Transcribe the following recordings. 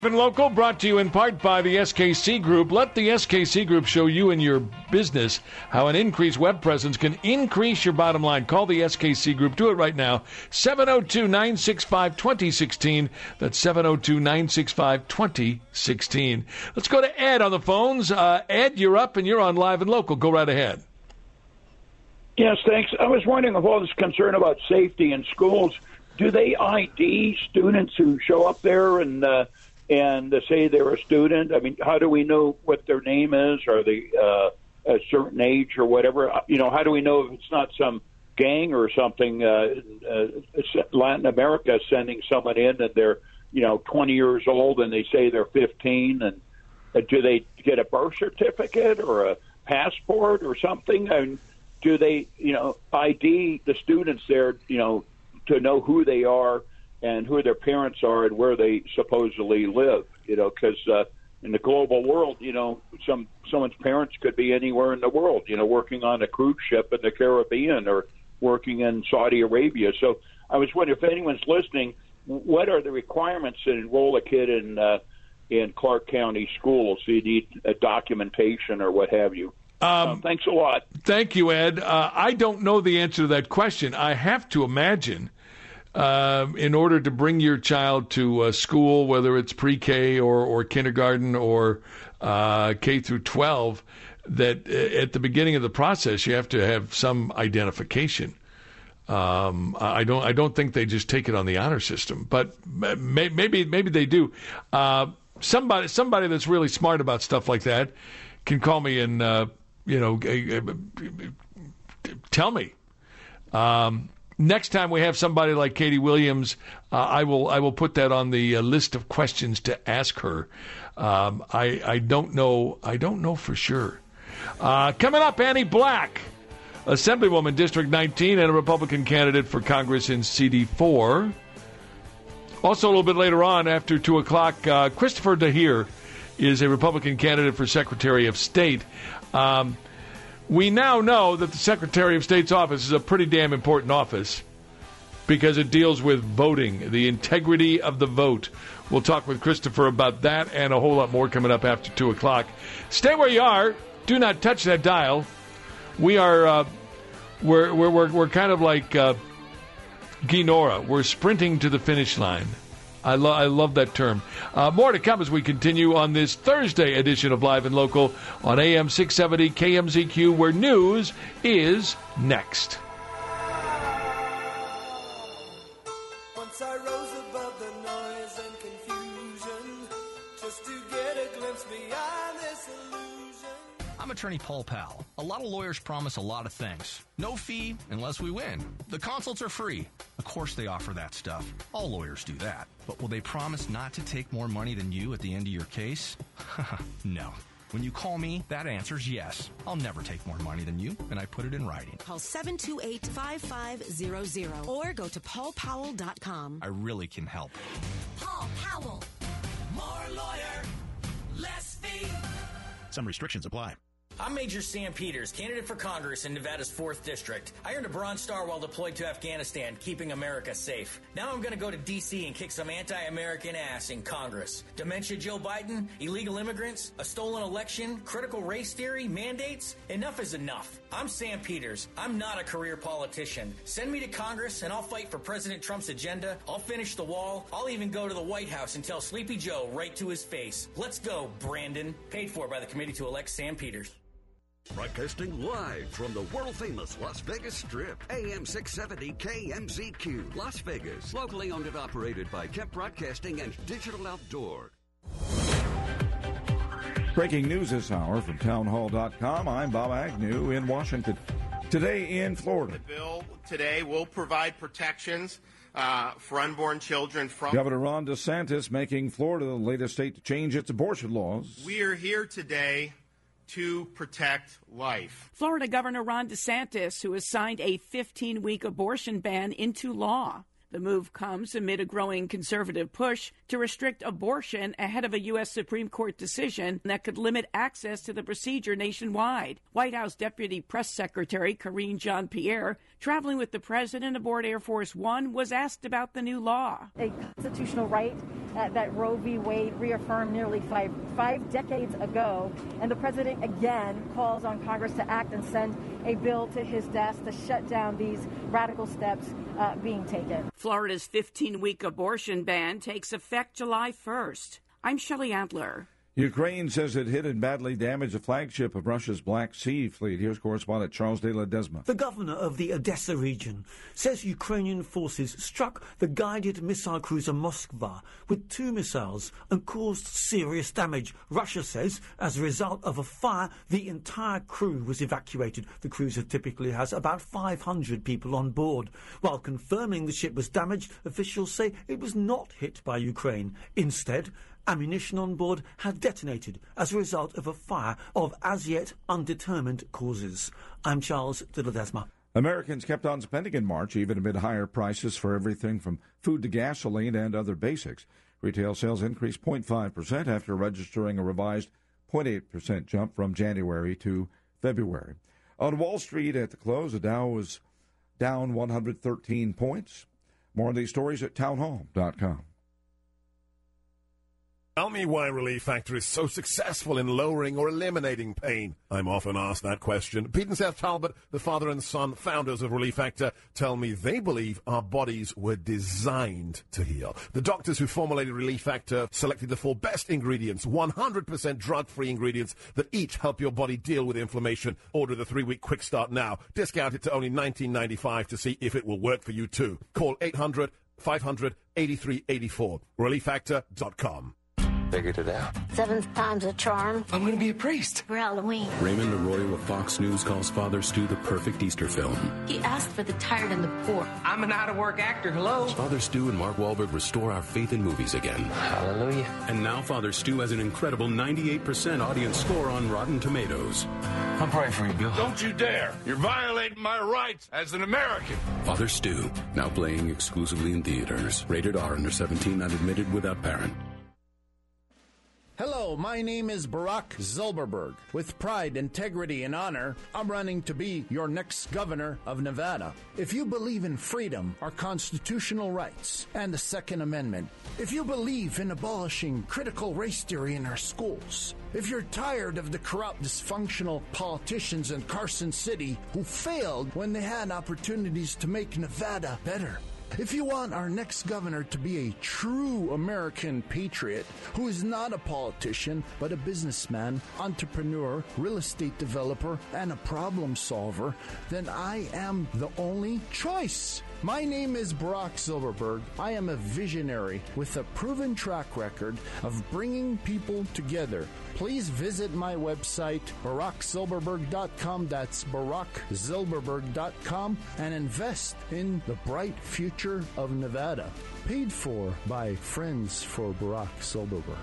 Local, brought to you in part by the SKC Group. Let the SKC Group show you and your business how an increased web presence can increase your bottom line. Call the SKC Group. Do it right now. 702-965-2016. That's 702-965-2016. Let's go to Ed on the phones. Ed, you're up and you're on Live and Local. Go right ahead. Yes, thanks. I was wondering, of all this concern about safety in schools, do they ID students who show up there and say they're a student? I mean, how do we know what their name is? Are they a certain age or whatever? You know, how do we know if it's not some gang or something? Latin America sending someone in and they're, 20 years old and they say they're 15, and do they get a birth certificate or a passport or something? And do they, ID the students there, to know who they are and who their parents are and where they supposedly live, because in the global world, someone's parents could be anywhere in the world, working on a cruise ship in the Caribbean or working in Saudi Arabia. So I was wondering if anyone's listening, what are the requirements to enroll a kid in Clark County schools? Do you need a documentation or what have you? Thanks a lot. Thank you, Ed. I don't know the answer to that question. I have to imagine in order to bring your child to school, whether it's pre-K or kindergarten or K through 12, that at the beginning of the process you have to have some identification. I don't think they just take it on the honor system, but maybe they do. Somebody that's really smart about stuff like that can call me and tell me. Next time we have somebody like Katie Williams, I will put that on the list of questions to ask her. I don't know for sure. Coming up, Annie Black, Assemblywoman, District 19, and a Republican candidate for Congress in CD4. Also, a little bit later on, after 2 o'clock, Christopher DeHeer is a Republican candidate for Secretary of State. We now know that the Secretary of State's office is a pretty damn important office because it deals with voting, the integrity of the vote. We'll talk with Christopher about that and a whole lot more coming up after 2 o'clock. Stay where you are. Do not touch that dial. We are we're kind of like Ginora. We're sprinting to the finish line. I love that term. More to come as we continue on this Thursday edition of Live and Local on AM 670 KMZQ, where news is next. Once I rose above the noise and confusion, just to get a glimpse beyond this illusion. I'm attorney Paul Powell. A lot of lawyers promise a lot of things. No fee unless we win. The consults are free. Of course they offer that stuff. All lawyers do that. But will they promise not to take more money than you at the end of your case? No. When you call me, that answer's yes. I'll never take more money than you, and I put it in writing. Call 728-5500 or go to paulpowell.com. I really can help. Paul Powell. More lawyer, less fee. Some restrictions apply. I'm Major Sam Peters, candidate for Congress in Nevada's 4th District. I earned a Bronze Star while deployed to Afghanistan, keeping America safe. Now I'm going to go to D.C. and kick some anti-American ass in Congress. Dementia Joe Biden, illegal immigrants, a stolen election, critical race theory, mandates. Enough is enough. I'm Sam Peters. I'm not a career politician. Send me to Congress and I'll fight for President Trump's agenda. I'll finish the wall. I'll even go to the White House and tell Sleepy Joe right to his face. Let's go, Brandon. Paid for by the Committee to Elect Sam Peters. Broadcasting live from the world-famous Las Vegas Strip, AM 670 KMZQ, Las Vegas. Locally owned and operated by Kemp Broadcasting and Digital Outdoor. Breaking news this hour from townhall.com. I'm Bob Agnew in Washington. Today in Florida. The bill today will provide protections for unborn children from... Governor Ron DeSantis making Florida the latest state to change its abortion laws. We are here today to protect life. Florida Governor Ron DeSantis, who has signed a 15-week abortion ban into law. The move comes amid a growing conservative push to restrict abortion ahead of a U.S. Supreme Court decision that could limit access to the procedure nationwide. White House Deputy Press Secretary Karine Jean-Pierre, traveling with the president aboard Air Force One, was asked about the new law. A constitutional right that Roe v. Wade reaffirmed nearly five decades ago, and the president again calls on Congress to act and send a bill to his desk to shut down these radical steps being taken. Florida's 15-week abortion ban takes effect July 1st. I'm Shelley Adler. Ukraine says it hit and badly damaged the flagship of Russia's Black Sea Fleet. Here's correspondent Charles de Ledesma. The governor of the Odessa region says Ukrainian forces struck the guided missile cruiser Moskva with 2 missiles and caused serious damage. Russia says as a result of a fire, the entire crew was evacuated. The cruiser typically has about 500 people on board. While confirming the ship was damaged, officials say it was not hit by Ukraine. Instead, ammunition on board had detonated as a result of a fire of as yet undetermined causes. I'm Charles de Ledesma. Americans kept on spending in March, even amid higher prices for everything from food to gasoline and other basics. Retail sales increased 0.5% after registering a revised 0.8% jump from January to February. On Wall Street at the close, the Dow was down 113 points. More on these stories at townhall.com. Tell me why Relief Factor is so successful in lowering or eliminating pain. I'm often asked that question. Pete and Seth Talbot, the father and son founders of Relief Factor, tell me they believe our bodies were designed to heal. The doctors who formulated Relief Factor selected the 4 best ingredients, 100% drug-free ingredients that each help your body deal with inflammation. Order the 3-week quick start now. Discount it to only $19.95 to see if it will work for you too. Call 800-500-8384. ReliefFactor.com. Figured it out. 7th time's a charm. I'm going to be a priest. For Halloween. Raymond Arroyo of Fox News calls Father Stu the perfect Easter film. He asked for the tired and the poor. I'm an out-of-work actor. Hello. Father Stu and Mark Wahlberg restore our faith in movies again. Hallelujah. And now Father Stu has an incredible 98% audience score on Rotten Tomatoes. I'm praying for you, Bill. Don't you dare. You're violating my rights as an American. Father Stu, now playing exclusively in theaters. Rated R, under 17, not admitted, without parent. Hello, my name is Barack Zilberberg. With pride, integrity, and honor, I'm running to be your next governor of Nevada. If you believe in freedom, our constitutional rights, and the Second Amendment, if you believe in abolishing critical race theory in our schools, if you're tired of the corrupt, dysfunctional politicians in Carson City who failed when they had opportunities to make Nevada better, if you want our next governor to be a true American patriot who is not a politician but a businessman, entrepreneur, real estate developer, and a problem solver, then I am the only choice. My name is Barack Zilberberg. I am a visionary with a proven track record of bringing people together. Please visit my website, BarackZilberberg.com. That's BarackZilberberg.com, and invest in the bright future of Nevada. Paid for by Friends for Barack Zilberberg.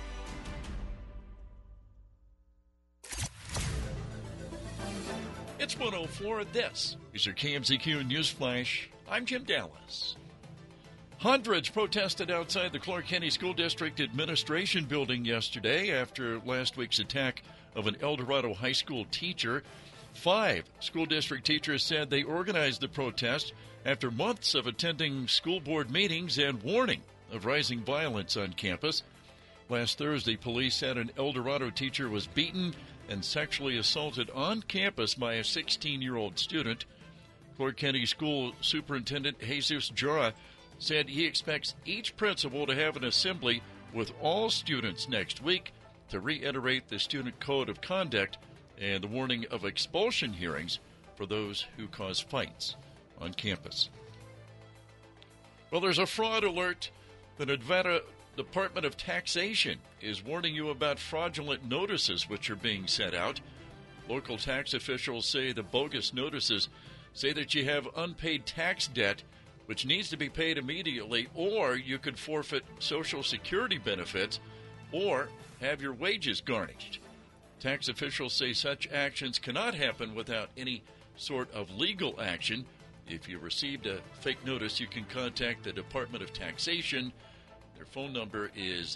It's 104. This is your KMZQ News Flash. I'm Jim Dallas. Hundreds protested outside the Clark County School District Administration Building yesterday after last week's attack of an El Dorado High School teacher. 5 school district teachers said they organized the protest after months of attending school board meetings and warning of rising violence on campus. Last Thursday, police said an El Dorado teacher was beaten and sexually assaulted on campus by a 16-year-old student. Clark County School Superintendent Jesus Jura said he expects each principal to have an assembly with all students next week to reiterate the student code of conduct and the warning of expulsion hearings for those who cause fights on campus. Well, there's a fraud alert. The Nevada Department of Taxation is warning you about fraudulent notices which are being sent out. Local tax officials say the bogus notices say that you have unpaid tax debt which needs to be paid immediately, or you could forfeit Social Security benefits or have your wages garnished. Tax officials say such actions cannot happen without any sort of legal action. If you received a fake notice, you can contact the Department of Taxation. Their phone number is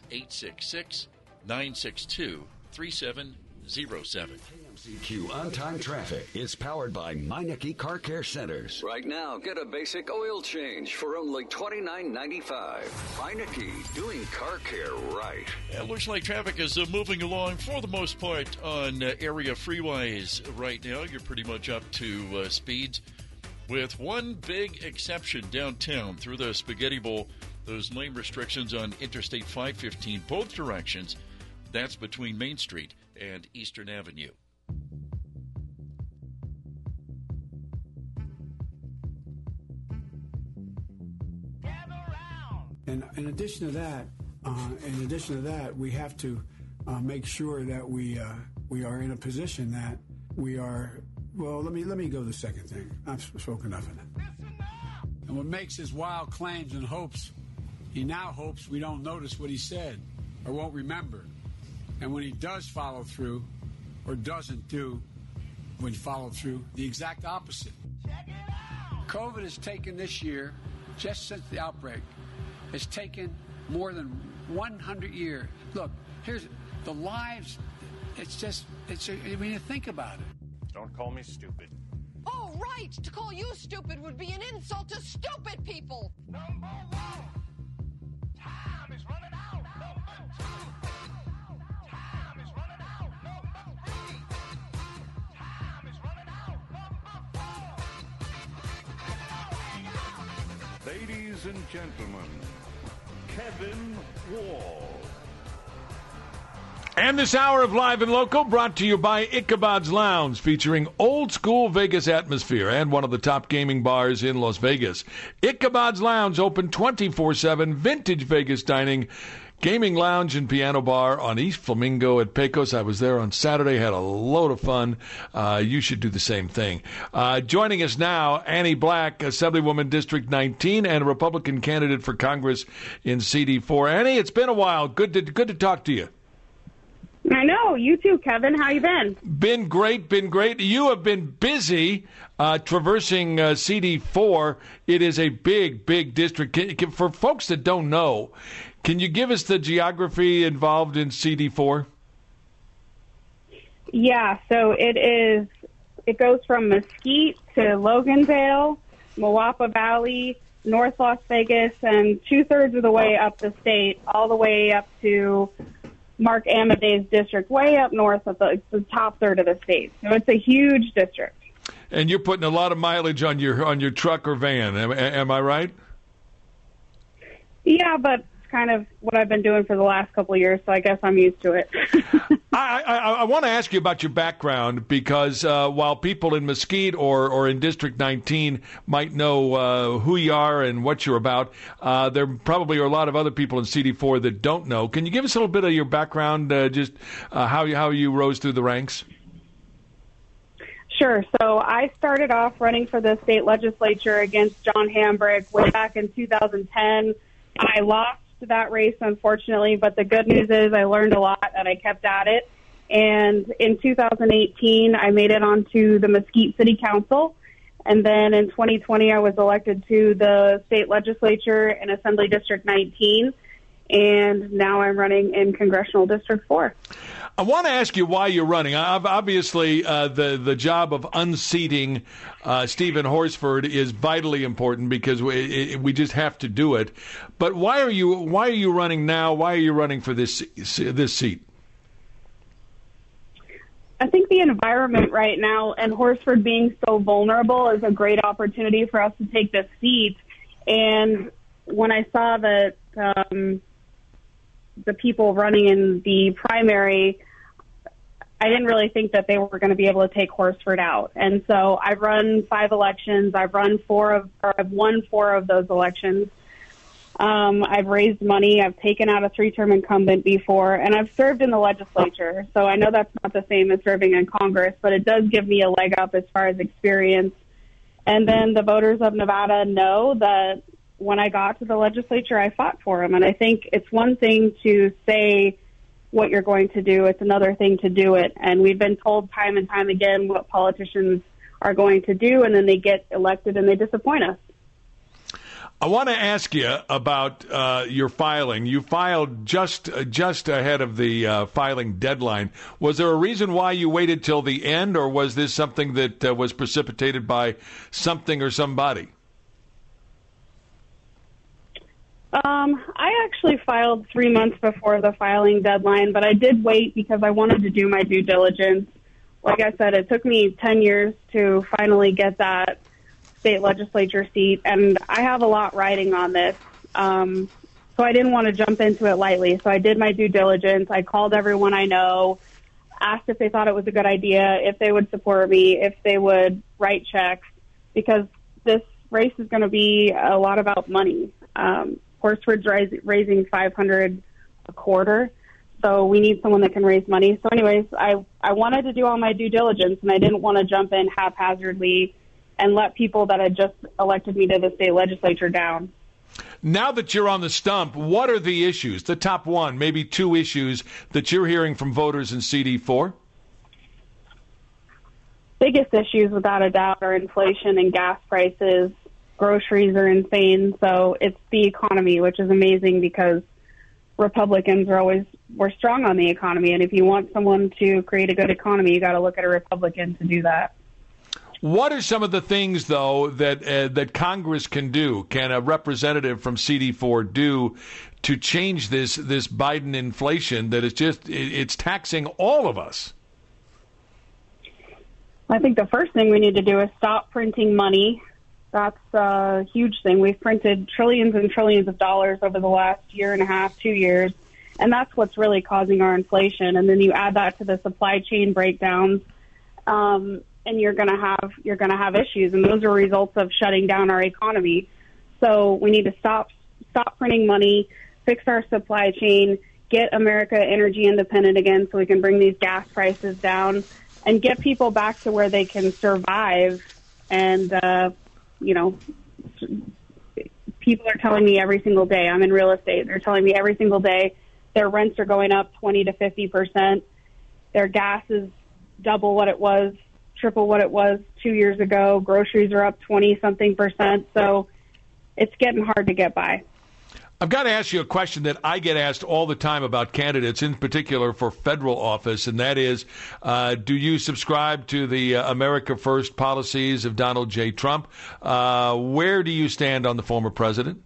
866-962-3707. KMZQ on-time traffic is powered by Meineke Car Care Centers. Right now, get a basic oil change for only $29.95. Meineke, doing car care right. It looks like traffic is moving along for the most part on area freeways right now. You're pretty much up to speeds, with one big exception downtown through the Spaghetti Bowl. Those lane restrictions on Interstate 515, both directions. That's between Main Street and Eastern Avenue. And in addition to that, we have to make sure that we are in a position that we are. Well, let me go to the second thing. I've spoken enough of it. And what makes his wild claims and hopes, he now hopes we don't notice what he said or won't remember. And when he does follow through or doesn't do when follow through, the exact opposite. COVID has taken this year, just since the outbreak, has taken more than 100 years. Look, here's the lives. I mean, think about it. Don't call me stupid. Oh, right. To call you stupid would be an insult to stupid people. Number one, time is running out. Number two, time is running out. Number three, time is running out. Number four. Ladies and gentlemen, Kevin Wall. And this hour of Live and Local brought to you by Ichabod's Lounge, featuring old school Vegas atmosphere and one of the top gaming bars in Las Vegas. Ichabod's Lounge, open 24/7, vintage Vegas dining, gaming lounge and piano bar on East Flamingo at Pecos. I was there on Saturday, had a load of fun. You should do the same thing. Joining us now, Annie Black, Assemblywoman District 19 and a Republican candidate for Congress in CD4. Annie, it's been a while. Good to talk to you. I know. You too, Kevin. How you been? Been great. You have been busy traversing CD4. It is a big district. For folks that don't know, can you give us the geography involved in CD4? Yeah, so it goes from Mesquite to Logandale, Moapa Valley, North Las Vegas, and 2/3 of the way up the state, all the way up to Mark Amadei's district, way up north of the top third of the state. So it's a huge district. And you're putting a lot of mileage on your truck or van. Am I right? Yeah, but it's kind of what I've been doing for the last couple of years, so I guess I'm used to it. I want to ask you about your background because while people in Mesquite or in District 19 might know who you are and what you're about, there probably are a lot of other people in CD4 that don't know. Can you give us a little bit of your background, just how you rose through the ranks? Sure. So I started off running for the state legislature against John Hambrick way back in 2010. I lost that race, unfortunately, but the good news is I learned a lot and I kept at it. And in 2018, I made it onto the Mesquite City Council. And then in 2020, I was elected to the state legislature in Assembly District 19. And now I'm running in Congressional District 4. I want to ask you why you're running. Obviously, the job of unseating Stephen Horsford is vitally important because we just have to do it. But why are you running now? Why are you running for this seat? I think the environment right now and Horsford being so vulnerable is a great opportunity for us to take this seat. And when I saw that the people running in the primary, I didn't really think that they were going to be able to take Horsford out. And so I've run 5 elections. I've won 4 of those elections. I've raised money. I've taken out a 3-term incumbent before, and I've served in the legislature. So I know that's not the same as serving in Congress, but it does give me a leg up as far as experience. And then the voters of Nevada know that when I got to the legislature, I fought for them. And I think it's one thing to say what you're going to do. It's another thing to do it. And we've been told time and time again what politicians are going to do, and then they get elected and they disappoint us. I want to ask you about your filing. You filed just ahead of the filing deadline. Was there a reason why you waited till the end, or was this something that was precipitated by something or somebody? I actually filed 3 months before the filing deadline, but I did wait because I wanted to do my due diligence. Like I said, it took me 10 years to finally get that state legislature seat, and I have a lot riding on this. So I didn't want to jump into it lightly. So I did my due diligence. I called everyone I know, asked if they thought it was a good idea, if they would support me, if they would write checks, because this race is going to be a lot about money. Horsford's raising $500 a quarter, so we need someone that can raise money. So anyways, I wanted to do all my due diligence, and I didn't want to jump in haphazardly and let people that had just elected me to the state legislature down. Now that you're on the stump, what are the issues, the top one, maybe two issues that you're hearing from voters in CD4? Biggest issues, without a doubt, are inflation and gas prices. Groceries are insane, so it's the economy, which is amazing because Republicans we're strong on the economy, and if you want someone to create a good economy, you got to look at a Republican to do that. What are some of the things, though, that Congress can do? Can a representative from CD4 do to change this Biden inflation that is it's taxing all of us? I think the first thing we need to do is stop printing money. That's a huge thing. We've printed trillions and trillions of dollars over the last year and a half, 2 years, and that's what's really causing our inflation. And then you add that to the supply chain breakdowns, and you're going to have issues, and those are results of shutting down our economy. So we need to stop printing money, fix our supply chain, get America energy independent again so we can bring these gas prices down and get people back to where they can survive. And people are telling me every single day, I'm in real estate, they're telling me every single day their rents are going up 20 to 50%. Their gas is double what it was, triple what it was 2 years ago. Groceries are up 20-something%. So it's getting hard to get by. I've got to ask you a question that I get asked all the time about candidates, in particular for federal office, and that is, do you subscribe to the America First policies of Donald J. Trump? Where do you stand on the former president?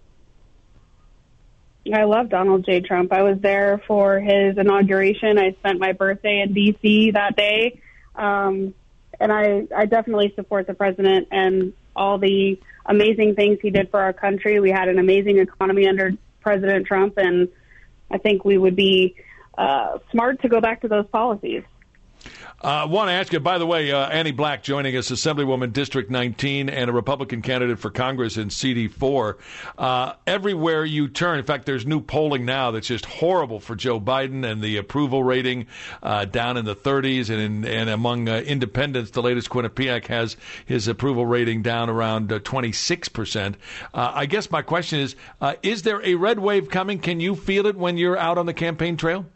I love Donald J. Trump. I was there for his inauguration. I spent my birthday in D.C. that day. And I definitely support the president and all the amazing things he did for our country. We had an amazing economy under President Trump, and I think we would be smart to go back to those policies. I want to ask you, by the way, Annie Black joining us, Assemblywoman District 19 and a Republican candidate for Congress in CD4. Everywhere you turn, in fact, there's new polling now that's just horrible for Joe Biden, and the approval rating down in the 30s, and among independents, the latest Quinnipiac has his approval rating down around 26%. I guess my question is there a red wave coming? Can you feel it when you're out on the campaign trail?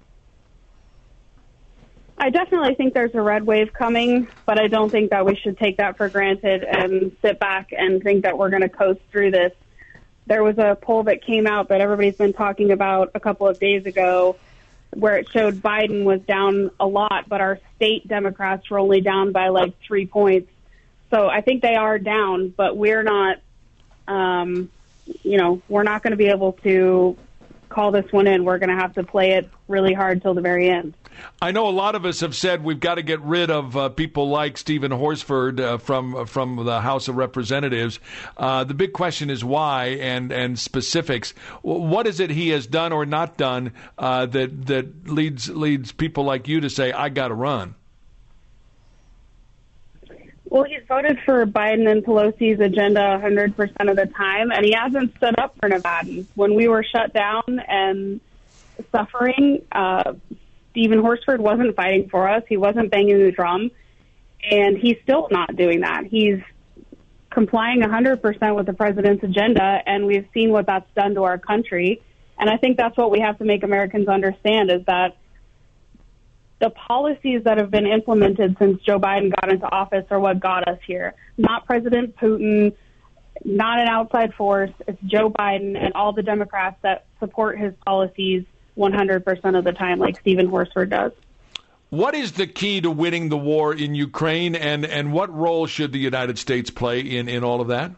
I definitely think there's a red wave coming, but I don't think that we should take that for granted and sit back and think that we're going to coast through this. There was a poll that came out that everybody's been talking about a couple of days ago where it showed Biden was down a lot, but our state Democrats were only down by like 3 points. So I think they are down, but we're not, we're not going to be able to call this one in. We're going to have to play it really hard till the very end. I know a lot of us have said we've got to get rid of people like Stephen Horsford from the House of Representatives. The big question is why and specifics. What is it he has done or not done that leads people like you to say, I got to run? Well, he's voted for Biden and Pelosi's agenda 100% of the time, and he hasn't stood up for Nevadans. When we were shut down and suffering, Stephen Horsford wasn't fighting for us. He wasn't banging the drum, and he's still not doing that. He's complying 100% with the president's agenda, and we've seen what that's done to our country. And I think that's what we have to make Americans understand, is that the policies that have been implemented since Joe Biden got into office are what got us here. Not President Putin, not an outside force. It's Joe Biden and all the Democrats that support his policies 100% of the time, like Stephen Horsford does. What is the key to winning the war in Ukraine, and what role should the United States play in all of that?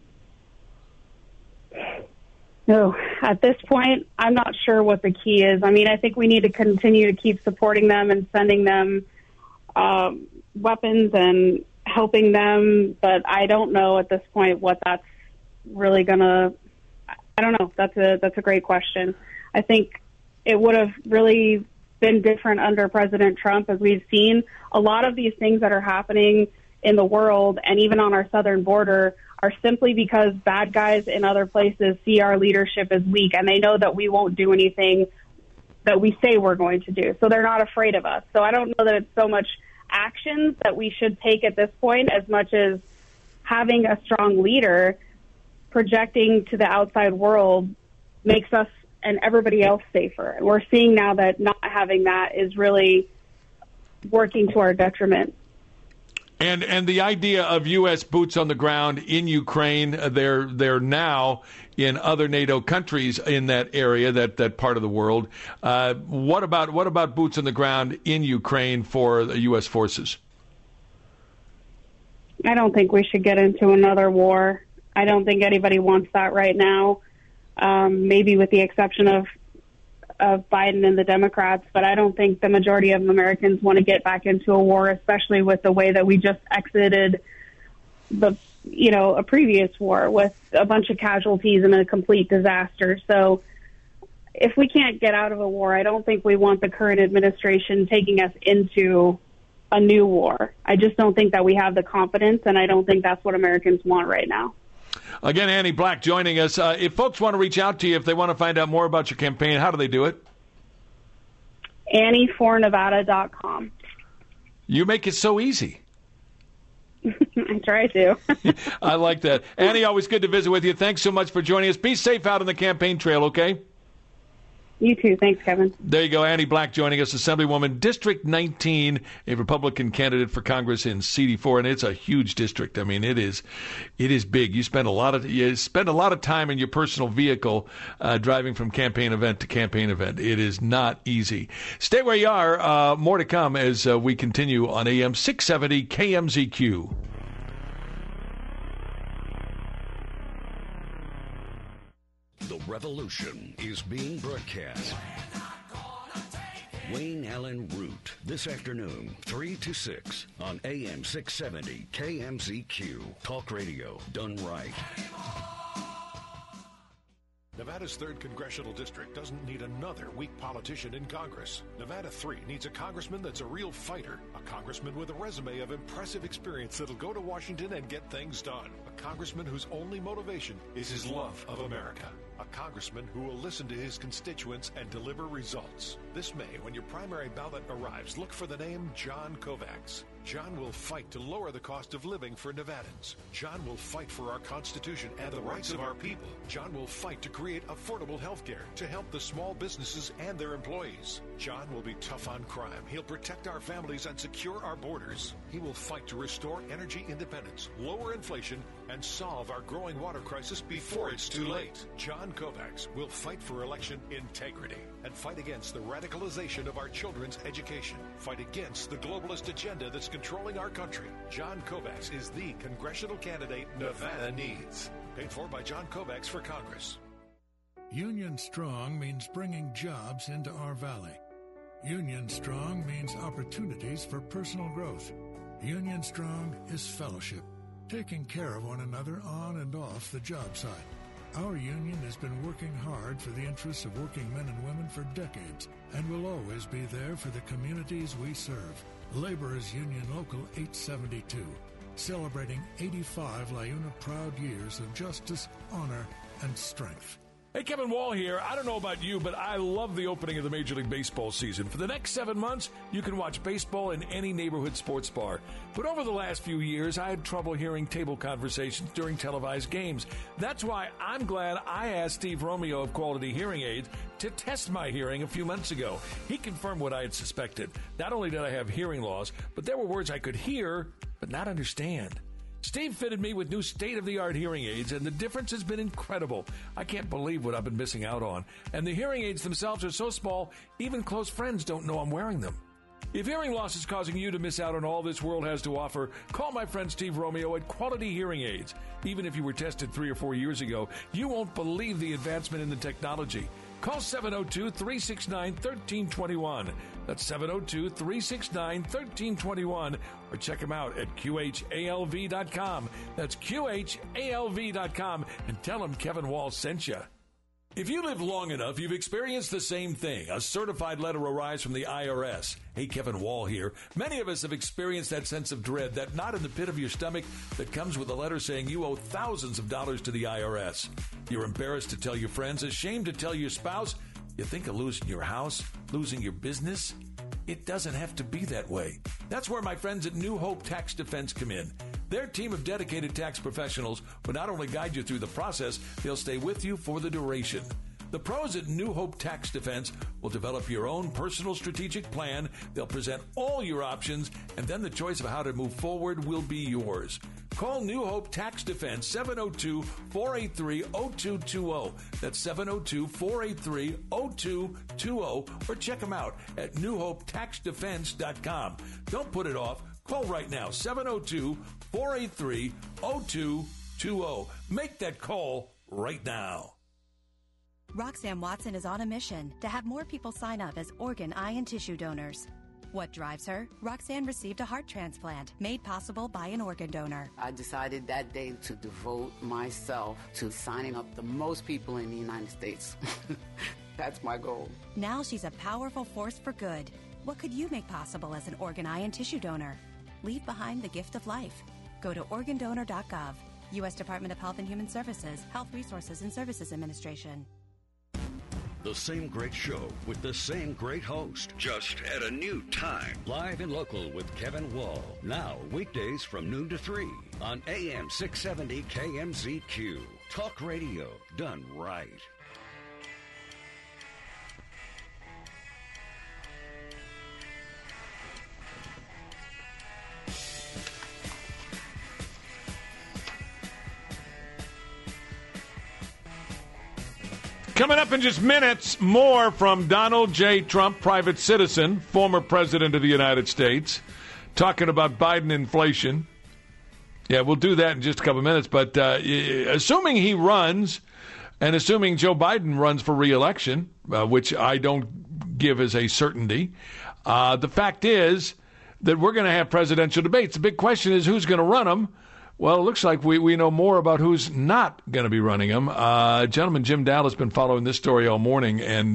No, at this point, I'm not sure what the key is. I mean, I think we need to continue to keep supporting them and sending them weapons and helping them, but I don't know at this point what that's really gonna. I don't know. That's a great question. I think it would have really been different under President Trump, as we've seen a lot of these things that are happening in the world and even on our southern border are simply because bad guys in other places see our leadership as weak, and they know that we won't do anything that we say we're going to do. So they're not afraid of us. So I don't know that it's so much actions that we should take at this point as much as having a strong leader projecting to the outside world makes us and everybody else safer. And we're seeing now that not having that is really working to our detriment. And the idea of U.S. boots on the ground in Ukraine, they're now in other NATO countries in that area, that part of the world. What about boots on the ground in Ukraine for the U.S. forces? I don't think we should get into another war. I don't think anybody wants that right now. Maybe with the exception of Biden and the Democrats, but I don't think the majority of Americans want to get back into a war, especially with the way that we just exited a previous war with a bunch of casualties and a complete disaster. So if we can't get out of a war, I don't think we want the current administration taking us into a new war. I just don't think that we have the confidence, and I don't think that's what Americans want right now. Again, Annie Black joining us. If folks want to reach out to you, if they want to find out more about your campaign, how do they do it? AnnieForNevada.com. You make it so easy. I try to. I like that. Annie, always good to visit with you. Thanks so much for joining us. Be safe out on the campaign trail, okay? You too. Thanks, Kevin. There you go. Annie Black joining us, Assemblywoman, District 19, a Republican candidate for Congress in CD4, and it's a huge district. I mean, it is big. You spend a lot of time in your personal vehicle driving from campaign event to campaign event. It is not easy. Stay where you are. More to come as we continue on AM 670 KMZQ. The revolution is being broadcast. Wayne Allen Root, this afternoon, 3 to 6 on AM 670 KMZQ. Talk radio done right. Nevada's 3rd Congressional District doesn't need another weak politician in Congress. Nevada 3 needs a congressman that's a real fighter, a congressman with a resume of impressive experience that'll go to Washington and get things done, a congressman whose only motivation is his love of America, a congressman who will listen to his constituents and deliver results. This May, when your primary ballot arrives, look for the name John Kovacs. John will fight to lower the cost of living for Nevadans. John will fight for our Constitution and the rights of our people. John will fight to create affordable health care to help the small businesses and their employees. John will be tough on crime. He'll protect our families and secure our borders. He will fight to restore energy independence, lower inflation, and solve our growing water crisis before it's too late. John Kovacs will fight for election integrity and fight against the radicalization of our children's education. Fight against the globalist agenda that's controlling our country. John Kovacs is the congressional candidate Nevada needs. Paid for by John Kovacs for Congress. Union Strong means bringing jobs into our valley. Union Strong means opportunities for personal growth. Union Strong is fellowship, taking care of one another on and off the job site. Our union has been working hard for the interests of working men and women for decades and will always be there for the communities we serve. Laborers Union Local 872, celebrating 85 LiUNA proud years of justice, honor, and strength. Hey, Kevin Wall here. I don't know about you, but I love the opening of the Major League Baseball season. For the next 7 months, you can watch baseball in any neighborhood sports bar. But over the last few years, I had trouble hearing table conversations during televised games. That's why I'm glad I asked Steve Romeo of Quality Hearing Aids to test my hearing a few months ago. He confirmed what I had suspected. Not only did I have hearing loss, but there were words I could hear but not understand. Steve fitted me with new state-of-the-art hearing aids, and the difference has been incredible. I can't believe what I've been missing out on. And the hearing aids themselves are so small, even close friends don't know I'm wearing them. If hearing loss is causing you to miss out on all this world has to offer, call my friend Steve Romeo at Quality Hearing Aids. Even if you were tested 3 or 4 years ago, you won't believe the advancement in the technology. Call 702-369-1321. That's 702-369-1321. Or check them out at QHALV.com. That's QHALV.com. And tell them Kevin Wall sent you. If you live long enough, you've experienced the same thing, a certified letter arrives from the IRS. Hey, Kevin Wall here. Many of us have experienced that sense of dread, that knot in the pit of your stomach that comes with a letter saying you owe thousands of dollars to the IRS. You're embarrassed to tell your friends, ashamed to tell your spouse. You think of losing your house, losing your business? It doesn't have to be that way. That's where my friends at New Hope Tax Defense come in. Their team of dedicated tax professionals will not only guide you through the process, they'll stay with you for the duration. The pros at New Hope Tax Defense will develop your own personal strategic plan. They'll present all your options, and then the choice of how to move forward will be yours. Call New Hope Tax Defense, 702-483-0220. That's 702-483-0220. Or check them out at newhopetaxdefense.com. Don't put it off. Call right now, 702-483-0220. Make that call right now. Roxanne Watson is on a mission to have more people sign up as organ, eye, and tissue donors. What drives her? Roxanne received a heart transplant made possible by an organ donor. I decided that day to devote myself to signing up the most people in the United States. That's my goal. Now she's a powerful force for good. What could you make possible as an organ, eye, and tissue donor? Leave behind the gift of life. Go to organdonor.gov. U.S. Department of Health and Human Services, Health Resources and Services Administration. The same great show with the same great host, just at a new time. Live and local with Kevin Wall. Now, weekdays from noon to 3 on AM 670 KMZQ. Talk radio done right. Coming up in just minutes, more from Donald J. Trump, private citizen, former president of the United States, talking about Biden inflation. Yeah, we'll do that in just a couple of minutes. But assuming he runs, and assuming Joe Biden runs for re-election, which I don't give as a certainty, the fact is that we're going to have presidential debates. The big question is who's going to run them. Well, it looks like we know more about who's not going to be running them. Gentleman Jim Dallas has been following this story all morning. And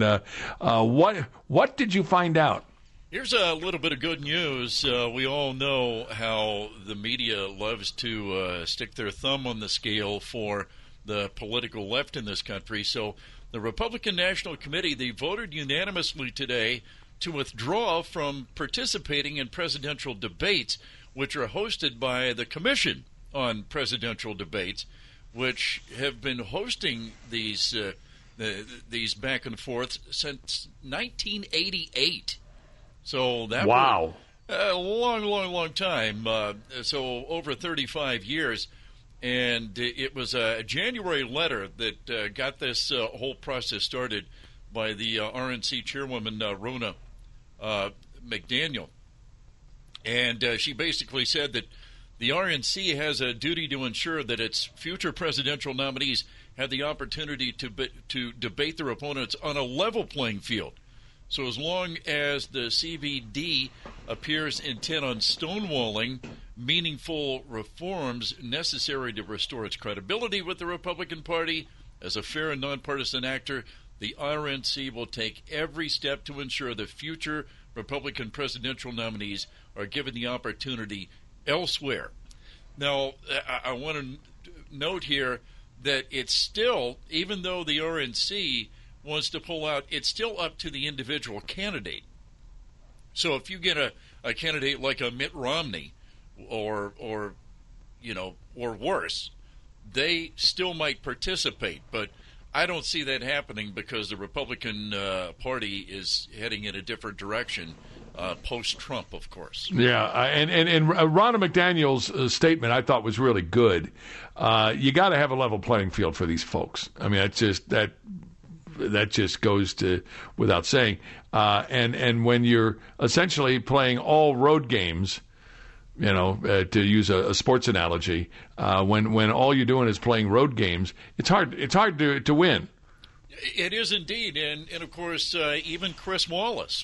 what did you find out? Here's a little bit of good news. We all know how the media loves to stick their thumb on the scale for the political left in this country. So the Republican National Committee, they voted unanimously today to withdraw from participating in presidential debates, which are hosted by the Commission on Presidential Debates, which have been hosting these back and forth since 1988. So that wow, a long time. So over 35 years, and it was a January letter that got this whole process started by the RNC chairwoman Ronna McDaniel, and she basically said that the RNC has a duty to ensure that its future presidential nominees have the opportunity to debate their opponents on a level playing field. So as long as the CVD appears intent on stonewalling meaningful reforms necessary to restore its credibility with the Republican Party as a fair and nonpartisan actor, the RNC will take every step to ensure the future Republican presidential nominees are given the opportunity elsewhere. Now, I want to note here that it's still, even though the RNC wants to pull out, it's still up to the individual candidate. So if you get a candidate like a Mitt Romney or worse, they still might participate. But I don't see that happening because the Republican Party is heading in a different direction post-Trump, of course. Yeah, and Ronna McDaniel's statement I thought was really good. You got to have a level playing field for these folks. I mean, that just goes to without saying. And when you're essentially playing all road games, to use a sports analogy, when all you're doing is playing road games, it's hard to win. It is indeed, and of course, even Chris Wallace